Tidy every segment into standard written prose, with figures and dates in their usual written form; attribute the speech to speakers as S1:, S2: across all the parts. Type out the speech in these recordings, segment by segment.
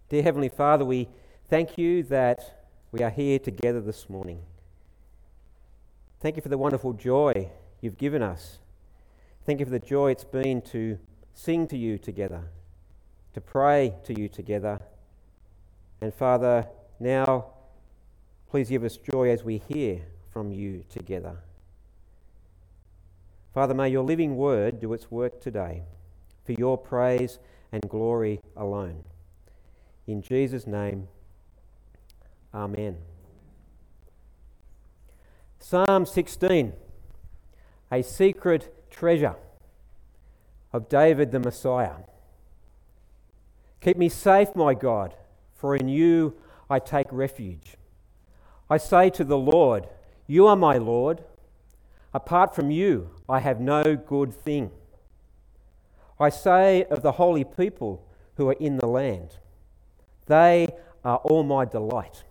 S1: Dear Heavenly Father, we thank you that we are here together this morning. Thank you for the wonderful joy you've given us. Thank you for the joy it's been to sing to you together, to pray to you together. And Father, now please give us joy as we hear from you together. Father, may your living word do its work today for your praise and glory alone. In Jesus' name, Amen. Psalm 16, a secret treasure of David the Messiah. Keep me safe, my God, for in you I take refuge. I say to the Lord, you are my Lord. Apart from you, I have no good thing. I say of the holy people who are in the land, they are all my delight.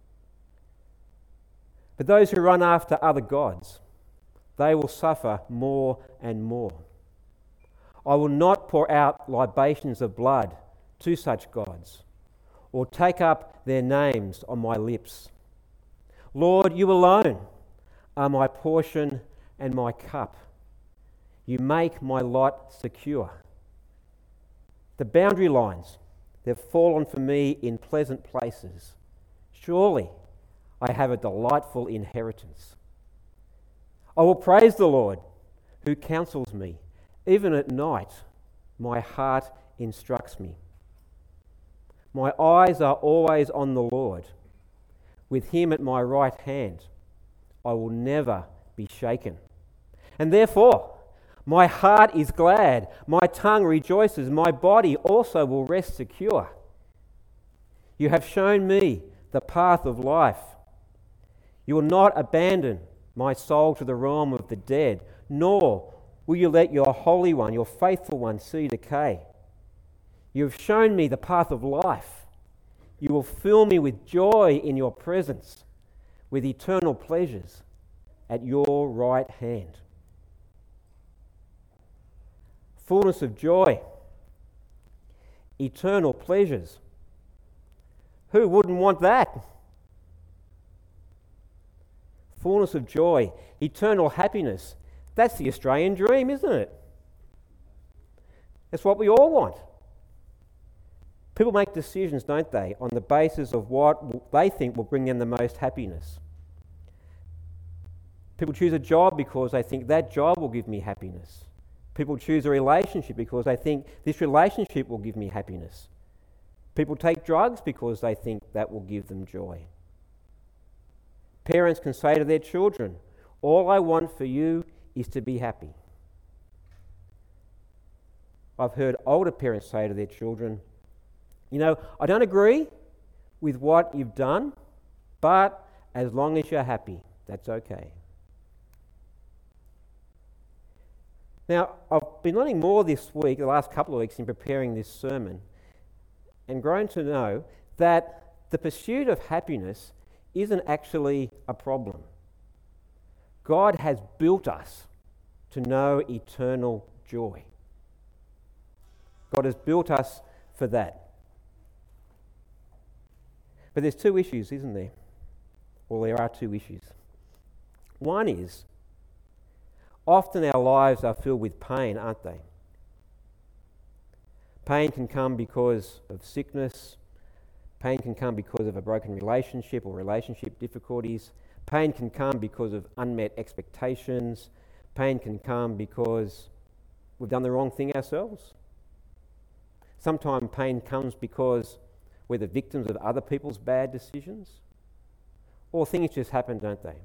S1: But those who run after other gods, they will suffer more and more. I will not pour out libations of blood to such gods, or take up their names on my lips. Lord, you alone are my portion and my cup. You make my lot secure. The boundary lines, they've fallen for me in pleasant places. Surely I have a delightful inheritance. I will praise the Lord who counsels me. Even at night, my heart instructs me. My eyes are always on the Lord. With him at my right hand, I will never be shaken. And therefore, my heart is glad, my tongue rejoices, my body also will rest secure. You have shown me the path of life. You will not abandon my soul to the realm of the dead, nor will you let your Holy One, your faithful one, see decay. You have shown me the path of life. You will fill me with joy in your presence, with eternal pleasures at your right hand. Fullness of joy, eternal pleasures. Who wouldn't want that? Fullness of joy, eternal happiness. That's the Australian dream, isn't it? That's what we all want. People make decisions, don't they, on the basis of what they think will bring them the most happiness. People choose a job because they think that job will give me happiness. People choose a relationship because they think this relationship will give me happiness. People take drugs because they think that will give them joy. Parents can say to their children, all I want for you is to be happy. I've heard older parents say to their children, you know, I don't agree with what you've done, but as long as you're happy, that's okay. Now, I've been learning more this week, the last couple of weeks, in preparing this sermon, and grown to know that the pursuit of happiness isn't actually a problem. God has built us to know eternal joy. God has built us for that. But there's two issues, isn't there? Well, there are two issues. One is, often our lives are filled with pain, aren't they? Pain can come because of sickness. Pain can come because of a broken relationship or relationship difficulties. Pain can come because of unmet expectations. Pain can come because we've done the wrong thing ourselves. Sometimes pain comes because we're the victims of other people's bad decisions. Or things just happen, don't they?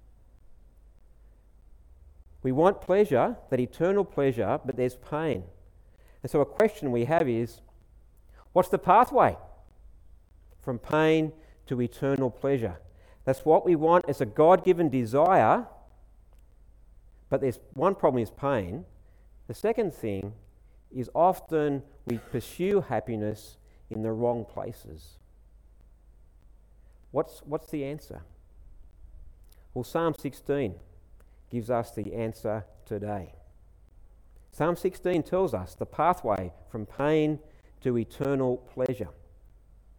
S1: We want pleasure, that eternal pleasure, but there's pain. And so a question we have is, what's the pathway from pain to eternal pleasure? That's what we want as a God-given desire, but there's one problem is pain. The second thing is often we pursue happiness in the wrong places. What's the answer? Well, Psalm 16 gives us the answer today. Psalm 16 tells us the pathway from pain to eternal pleasure.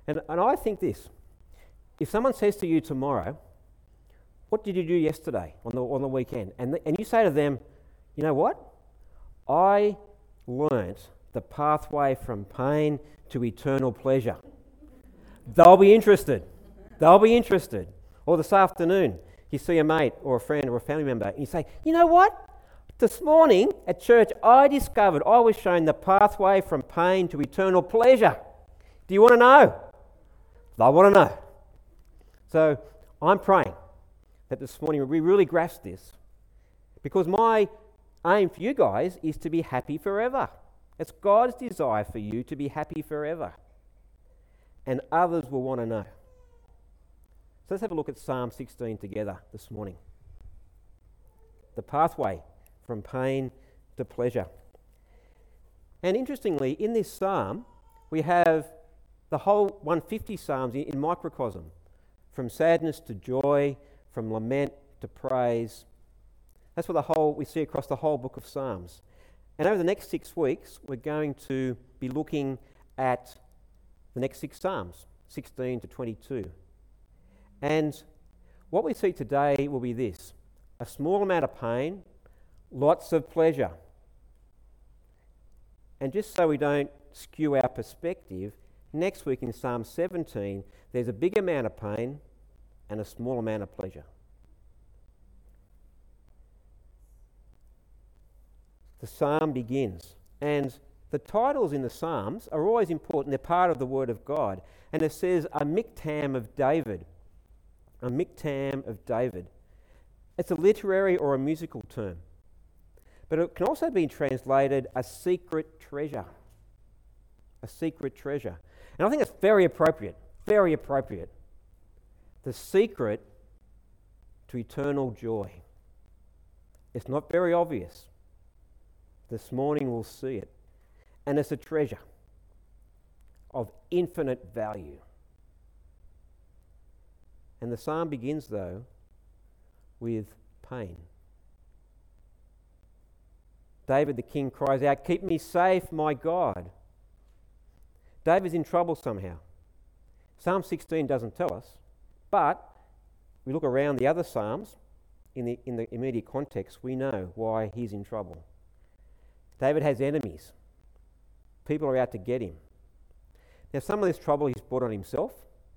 S1: And I think this, if someone says to you tomorrow, what did you do yesterday on the weekend? And you say to them, you know what? I learnt the pathway from pain to eternal pleasure. They'll be interested. They'll be interested. Or this afternoon, you see a mate or a friend or a family member and you say, you know what? This morning at church, I discovered I was shown the pathway from pain to eternal pleasure. Do you want to know? They want to know. So I'm praying that this morning we really grasp this, because my aim for you guys is to be happy forever. It's God's desire for you to be happy forever. And others will want to know. So let's have a look at Psalm 16 together this morning. The pathway from pain to pleasure. And interestingly, in this psalm, we have the whole 150 psalms in microcosm, from sadness to joy, from lament to praise. That's what we see across the whole book of Psalms. And over the next 6 weeks, we're going to be looking at the next 6 psalms, 16 to 22. And what we see today will be this: a small amount of pain, lots of pleasure. And just so we don't skew our perspective, next week in Psalm 17, there's a big amount of pain and a small amount of pleasure. The psalm begins, and the titles in the psalms are always important. They're part of the Word of God. And it says, a miktam of David. A miktam of David. It's a literary or a musical term. But it can also be translated a secret treasure. A secret treasure. And I think it's very appropriate. Very appropriate. The secret to eternal joy. It's not very obvious. This morning we'll see it. And it's a treasure of infinite value. And the psalm begins, though, with pain. David the king cries out, "Keep me safe, my God." David's in trouble somehow. Psalm 16 doesn't tell us, but we look around the other psalms, in the immediate context, we know why he's in trouble. David has enemies. People are out to get him. Now, some of this trouble he's brought on himself.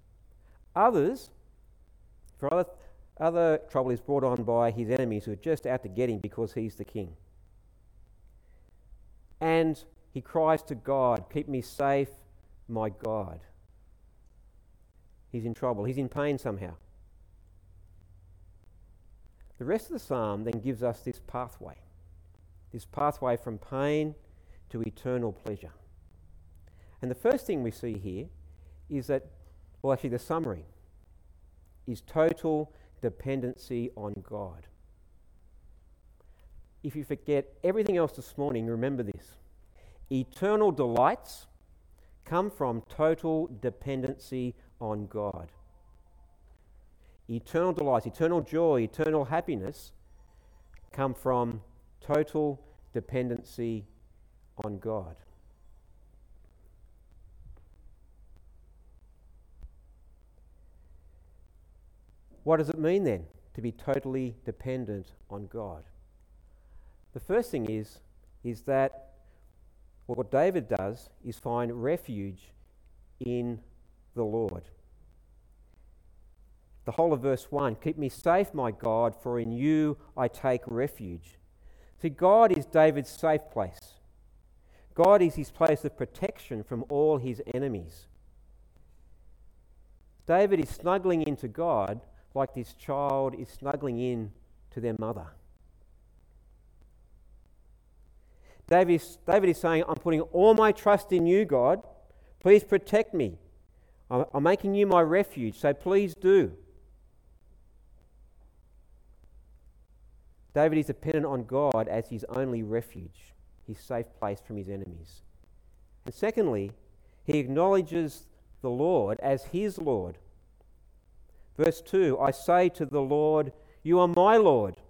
S1: Other trouble is brought on by his enemies who are just out to get him because he's the king. And he cries to God, "Keep me safe, my God." He's in trouble. He's in pain somehow. The rest of the psalm then gives us this pathway from pain to eternal pleasure. And the first thing we see here is that, well, actually the summary is total dependency on God. If you forget everything else this morning, remember this: eternal delights come from total dependency on God. Eternal delights, eternal joy, eternal happiness come from total dependency on God. What does it mean then to be totally dependent on God? The first thing is that what David does is find refuge in the Lord. The whole of verse 1, "Keep me safe, my God, for in you I take refuge." See, God is David's safe place. God is his place of protection from all his enemies. David is snuggling into God like this child is snuggling in to their mother. David is saying, "I'm putting all my trust in you, God. Please protect me. I'm making you my refuge, so please do." David is dependent on God as his only refuge, his safe place from his enemies. And secondly, he acknowledges the Lord as his Lord. Verse 2, "I say to the Lord, you are my Lord."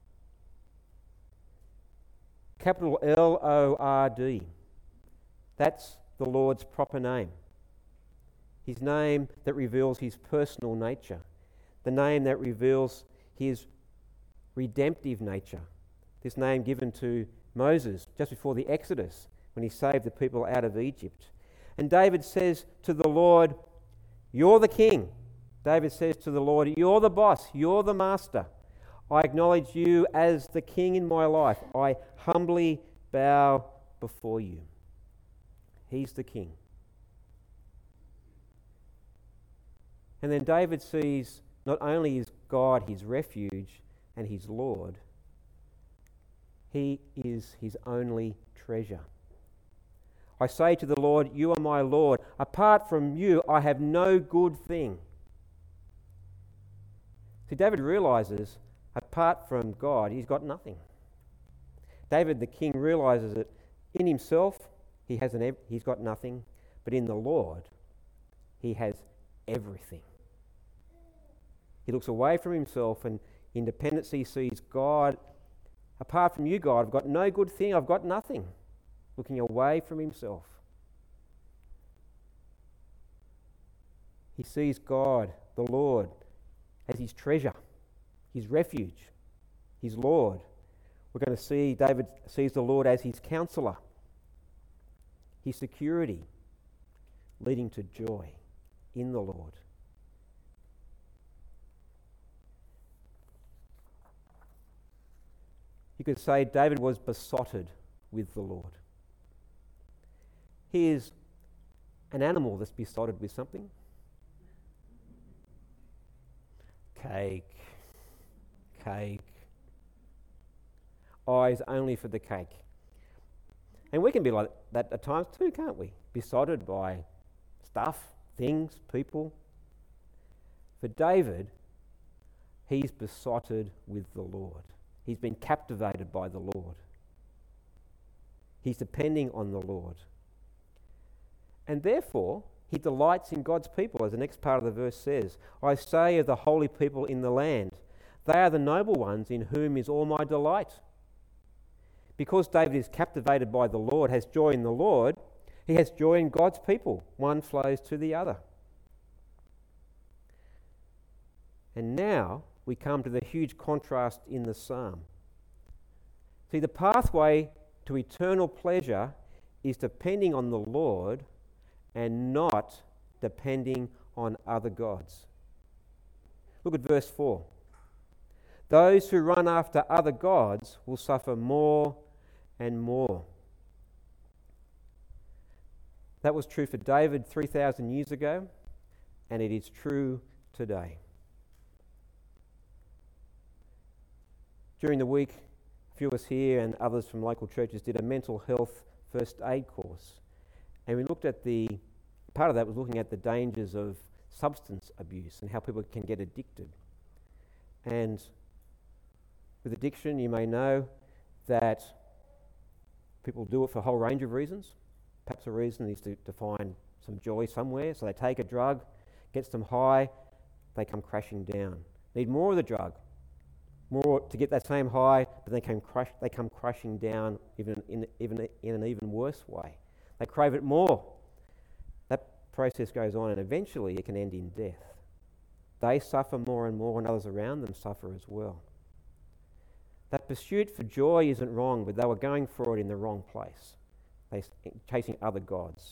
S1: Capital Lord. That's the Lord's proper name. his name that reveals his personal nature, the name that reveals his redemptive nature. This name given to Moses just before the Exodus, when he saved the people out of Egypt. And David says to the Lord, "You're the king." David says to the Lord, "You're the boss, you're the master. I acknowledge you as the king in my life. I humbly bow before you." He's the king. And then David sees not only is God his refuge and his Lord, he is his only treasure. I say to the Lord, "You are my Lord. Apart from you, I have no good thing." See, David realizes apart from God, he's got nothing. David the king realizes that in himself, he's got nothing, but in the Lord, he has everything. He looks away from himself and in dependency sees God. Apart from you, God, I've got no good thing, I've got nothing. Looking away from himself. He sees God, the Lord, as his treasure, his refuge, his Lord. We're going to see David sees the Lord as his counselor, his security, leading to joy in the Lord. You could say David was besotted with the Lord. He is an animal that's besotted with something. Cake. Eyes only for the cake. And we can be like that at times too, can't we? Besotted by stuff, things, people. For David, he's besotted with the Lord. He's been captivated by the Lord. He's depending on the Lord. And therefore, he delights in God's people, as the next part of the verse says. I say of the holy people in the land, they are the noble ones in whom is all my delight. Because David is captivated by the Lord, has joy in the Lord, he has joy in God's people. One flows to the other. And now we come to the huge contrast in the psalm. See, the pathway to eternal pleasure is depending on the Lord and not depending on other gods. Look at verse 4. Those who run after other gods will suffer more and more. That was true for David 3,000 years ago, and it is true today. During the week, a few of us here and others from local churches did a mental health first aid course. And we looked at part of that was looking at the dangers of substance abuse and how people can get addicted. And with addiction, you may know that people do it for a whole range of reasons. Perhaps a reason is to find some joy somewhere. So they take a drug, gets them high, they come crashing down. Need more of the drug, more to get that same high, but they come crashing down even in an even worse way. They crave it more. That process goes on, and eventually it can end in death. They suffer more and more, and others around them suffer as well. That pursuit for joy isn't wrong, but they were going for it in the wrong place. They're chasing other gods.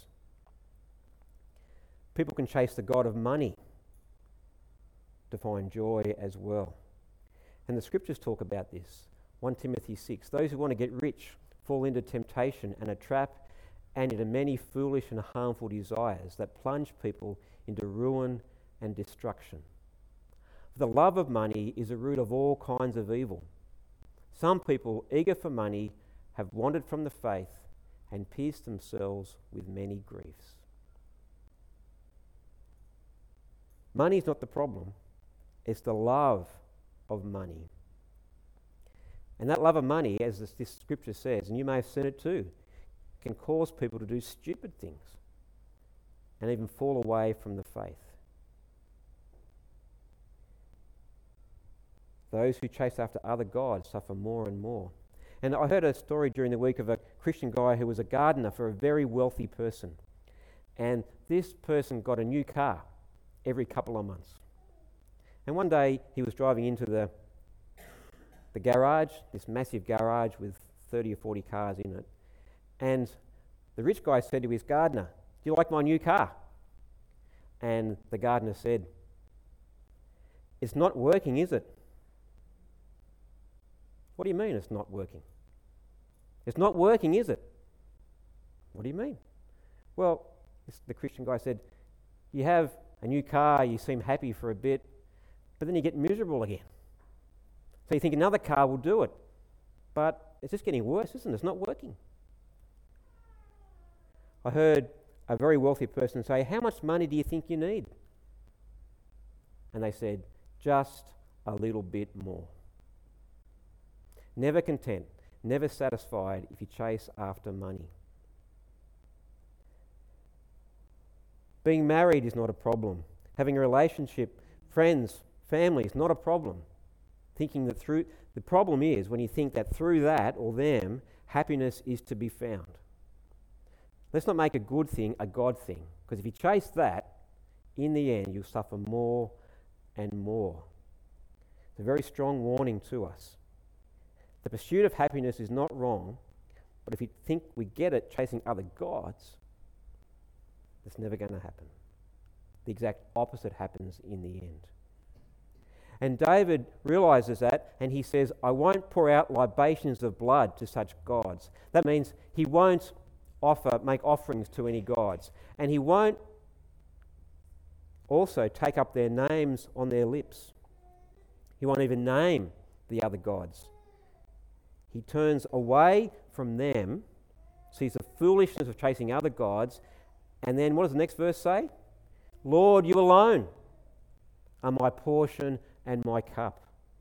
S1: People can chase the god of money to find joy as well. And the scriptures talk about this. 1 Timothy 6. Those who want to get rich fall into temptation and a trap and into many foolish and harmful desires that plunge people into ruin and destruction. For the love of money is the root of all kinds of evil. Some people, eager for money, have wandered from the faith and pierced themselves with many griefs. Money is not the problem. It's the love of money. And that love of money, as this scripture says, and you may have seen it too, can cause people to do stupid things and even fall away from the faith. Those who chase after other gods suffer more and more. And I heard a story during the week of a Christian guy who was a gardener for a very wealthy person. And this person got a new car every couple of months. And one day he was driving into the garage, this massive garage with 30 or 40 cars in it. And the rich guy said to his gardener, "Do you like my new car?" And the gardener said, "It's not working, is it?" "What do you mean it's not working?" "It's not working, is it?" "What do you mean?" "Well," the Christian guy said, "you have a new car, you seem happy for a bit, but then you get miserable again. So you think another car will do it, but it's just getting worse, isn't it? It's not working." I heard a very wealthy person say, "How much money do you think you need?" And they said, "Just a little bit more." Never content, never satisfied if you chase after money. Being married is not a problem. Having a relationship, friends, family is not a problem. Thinking that the problem is when you think that through that or them, happiness is to be found. Let's not make a good thing a God thing, because if you chase that, in the end you'll suffer more and more. It's a very strong warning to us. The pursuit of happiness is not wrong, but if you think we get it chasing other gods, it's never going to happen. The exact opposite happens in the end. And David realizes that, and he says, "I won't pour out libations of blood to such gods." That means he won't make offerings to any gods, and he won't also take up their names on their lips. He won't even name the other gods. He turns away from them, sees the foolishness of chasing other gods, and then what does the next verse say? "Lord, you alone are my portion and my cup.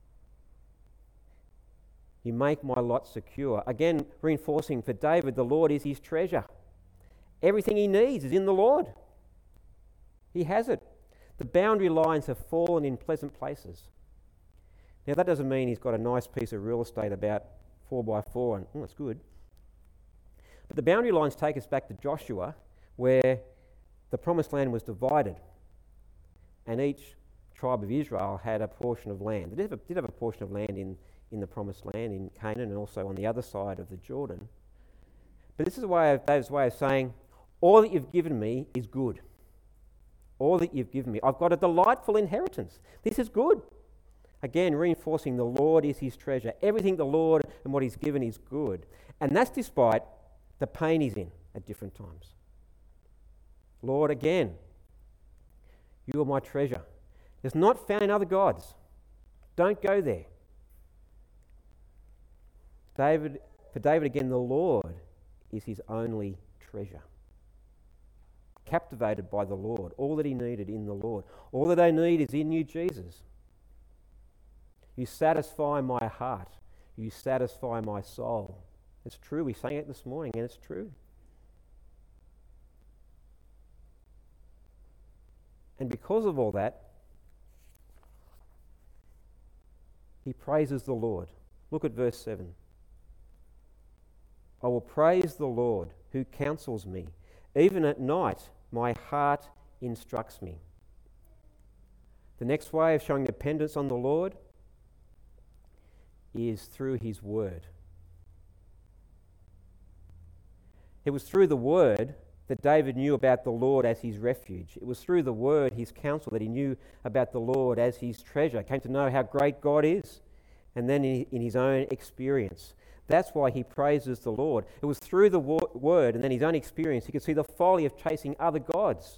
S1: You make my lot secure." Again, reinforcing for David, the Lord is his treasure. Everything he needs is in the Lord. He has it. The boundary lines have fallen in pleasant places. Now, that doesn't mean he's got a nice piece of real estate about 4x4 and that's good. But the boundary lines take us back to Joshua, where the promised land was divided, and each tribe of Israel had a portion of land. They did have a portion of land in the promised land in Canaan and also on the other side of the Jordan. But this is David's way of saying, all that you've given me is good. All that you've given me. I've got a delightful inheritance. This is good. Again, reinforcing the Lord is his treasure. Everything the Lord and what he's given is good. And that's despite the pain he's in at different times. Lord, again, you are my treasure. It's not found in other gods. Don't go there. For David, again, the Lord is his only treasure. Captivated by the Lord. All that he needed in the Lord. All that I need is in you, Jesus. You satisfy my heart. You satisfy my soul. It's true. We sang it this morning, and it's true. And because of all that, he praises the Lord. Look at verse 7. "I will praise the Lord who counsels me. Even at night, my heart instructs me." The next way of showing dependence on the Lord is through his word. It was through the word that David knew about the Lord as his refuge. It was through the word, his counsel, that he knew about the Lord as his treasure, came to know how great God is, and then in his own experience. That's why he praises the Lord. It was through the word and then his own experience he could see the folly of chasing other gods.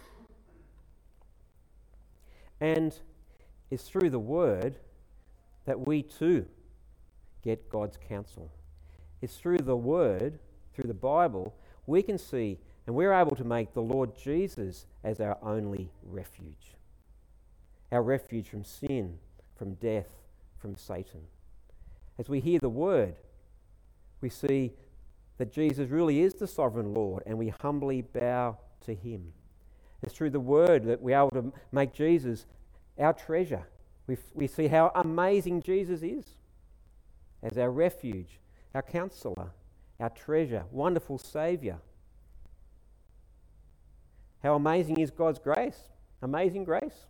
S1: And it's through the word that we too get God's counsel. It's through the word, through the Bible, we can see and we're able to make the Lord Jesus as our only refuge. Our refuge from sin, from death, from Satan. As we hear the word, we see that Jesus really is the sovereign Lord and we humbly bow to him. It's through the word that we're able to make Jesus our treasure. We see how amazing Jesus is as our refuge, our counselor, our treasure, wonderful Saviour. How amazing is God's grace? Amazing grace.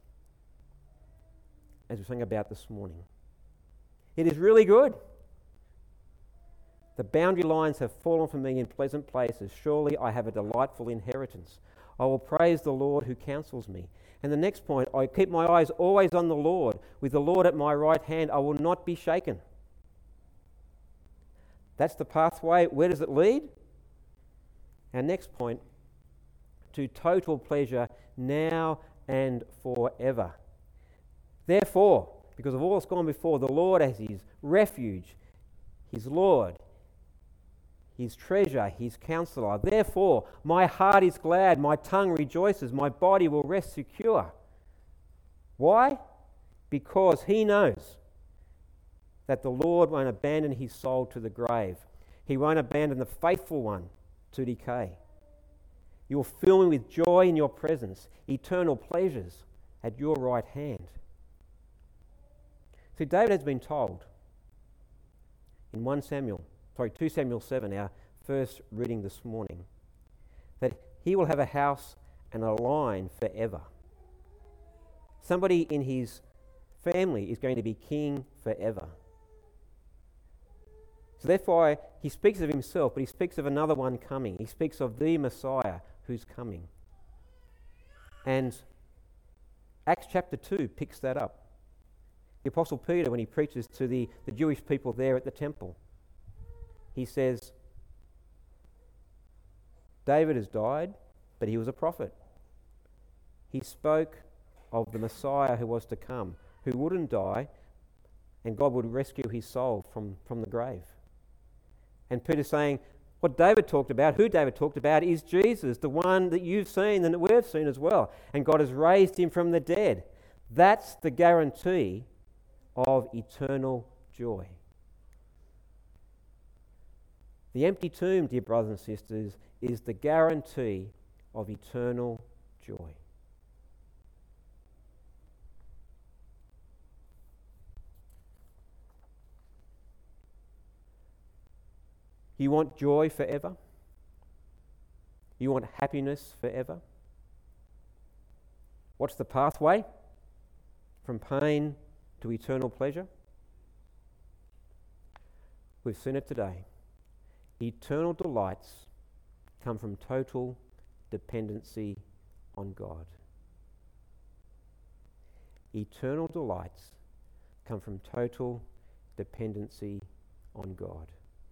S1: As we sang about this morning. It is really good. The boundary lines have fallen for me in pleasant places. Surely I have a delightful inheritance. I will praise the Lord who counsels me. And the next point, I keep my eyes always on the Lord. With the Lord at my right hand, I will not be shaken. That's the pathway. Where does it lead? Our next point, to total pleasure now and forever. Therefore, because of all that's gone before, the Lord as his refuge, his Lord, his treasure, his counselor. Therefore, my heart is glad, my tongue rejoices, my body will rest secure. Why? Because he knows that the Lord won't abandon his soul to the grave. He won't abandon the faithful one to decay. You will fill me with joy in your presence, eternal pleasures at your right hand. See, David has been told in 2 Samuel 7, our first reading this morning, that he will have a house and a line forever. Somebody in his family is going to be king forever. So therefore, he speaks of himself, but he speaks of another one coming. He speaks of the Messiah who's coming. And Acts chapter 2 picks that up. The Apostle Peter, when he preaches to the Jewish people there at the temple, he says, David has died, but he was a prophet. He spoke of the Messiah who was to come, who wouldn't die, and God would rescue his soul from the grave. And Peter's saying, what David talked about, who David talked about, is Jesus, the one that you've seen and that we've seen as well. And God has raised him from the dead. That's the guarantee of eternal joy. The empty tomb, dear brothers and sisters, is the guarantee of eternal joy. You want joy forever? You want happiness forever? What's the pathway from pain to eternal pleasure? We've seen it today. Eternal delights come from total dependency on God. Eternal delights come from total dependency on God.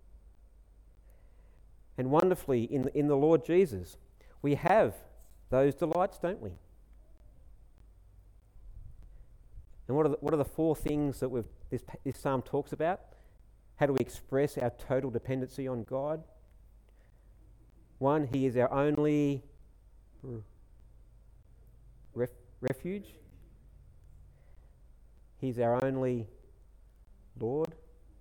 S1: And wonderfully, in the Lord Jesus, we have those delights, don't we? And what are the four things that this psalm talks about? How do we express our total dependency on God? One, he is our only refuge. He's our only Lord.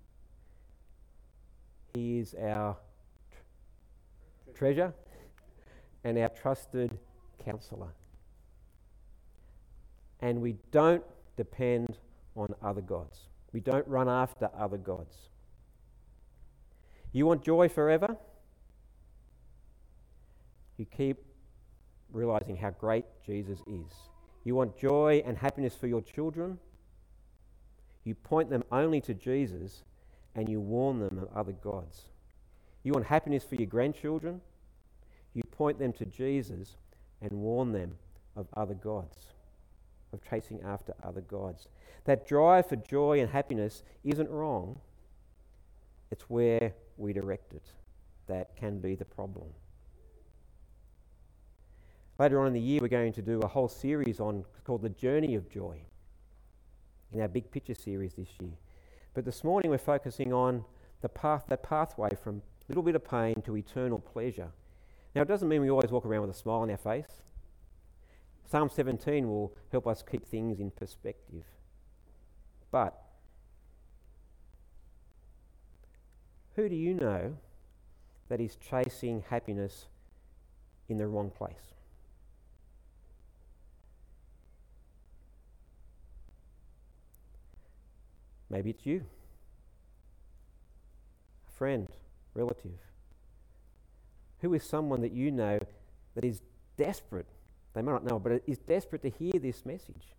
S1: He is our treasure and our trusted counselor. And we don't depend on other gods. We don't run after other gods. You want joy forever? You keep realizing how great Jesus is. You want joy and happiness for your children? You point them only to Jesus and you warn them of other gods. You want happiness for your grandchildren? You point them to Jesus and warn them of other gods, of chasing after other gods. That drive for joy and happiness isn't wrong. It's where we direct it that can be the problem. Later on in the year, we're going to do a whole series called The Journey of Joy in our Big Picture series this year. But this morning we're focusing on that pathway from a little bit of pain to eternal pleasure. Now, it doesn't mean we always walk around with a smile on our face. Psalm 17 will help us keep things in perspective. But who do you know that is chasing happiness in the wrong place? Maybe it's you, a friend, relative. Who is someone that you know that is desperate. They might not know, but is desperate to hear this message.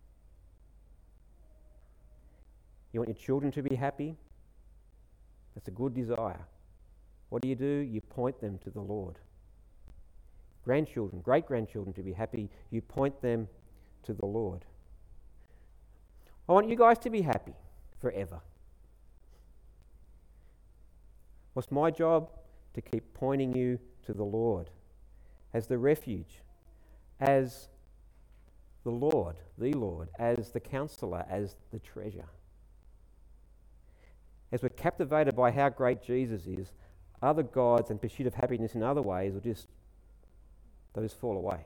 S1: You want your children to be happy? That's a good desire. What do? You point them to the Lord. Grandchildren, great-grandchildren to be happy, you point them to the Lord. I want you guys to be happy forever. What's my job? To keep pointing you to the Lord as the refuge, as the Lord, as the counselor, as the treasure. As we're captivated by how great Jesus is, other gods and pursuit of happiness in other ways will just fall away.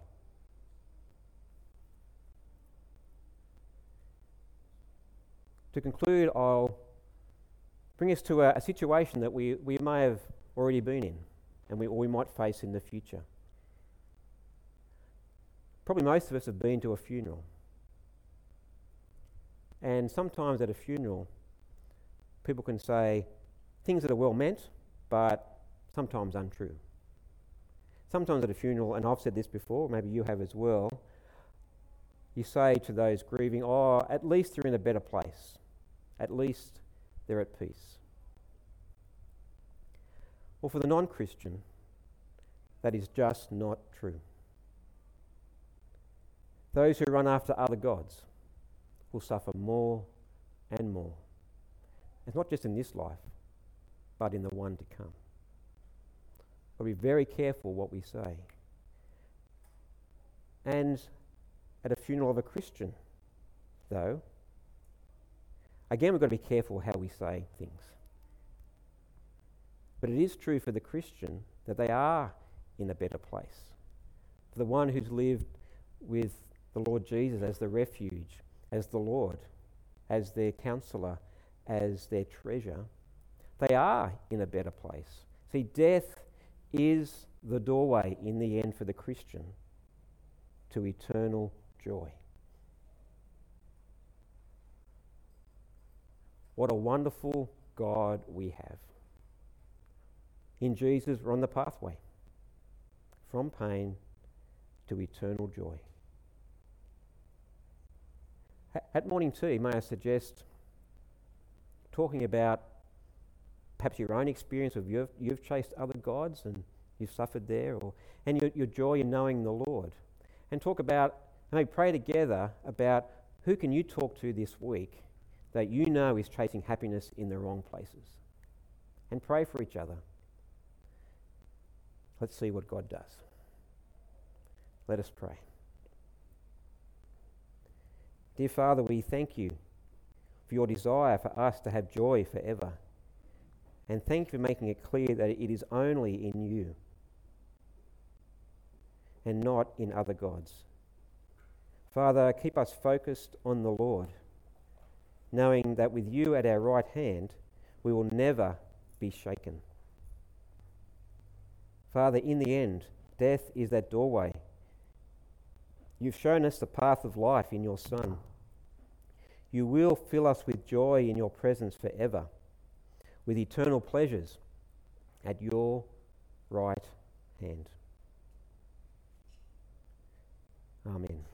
S1: To conclude, I'll bring us to a situation that we may have already been in and we might face in the future. Probably most of us have been to a funeral. And sometimes at a funeral, people can say things that are well meant, but sometimes untrue. Sometimes at a funeral, and I've said this before, maybe you have as well, you say to those grieving, oh, at least they're in a better place. At least they're at peace. Well, for the non-Christian, that is just not true. Those who run after other gods will suffer more and more. It's not just in this life, but in the one to come. We'll be very careful what we say. And at a funeral of a Christian, though, again, we've got to be careful how we say things. But it is true for the Christian that they are in a better place. For the one who's lived with the Lord Jesus as the refuge, as the Lord, as their counselor, as their treasure, they are in a better place. See, death is the doorway in the end for the Christian to eternal joy. What a wonderful God we have. In Jesus, we're on the pathway from pain to eternal joy. At morning tea, may I suggest talking about perhaps your own experience of you've chased other gods and you've suffered there, and your joy in knowing the Lord. And talk about, and maybe pray together about who can you talk to this week that you know is chasing happiness in the wrong places. And pray for each other. Let's see what God does. Let us pray. Dear Father, we thank you for your desire for us to have joy forever. And thank you for making it clear that it is only in you and not in other gods. Father, keep us focused on the Lord, knowing that with you at our right hand, we will never be shaken. Father, in the end, death is that doorway. You've shown us the path of life in your Son. You will fill us with joy in your presence forever, with eternal pleasures at your right hand. Amen.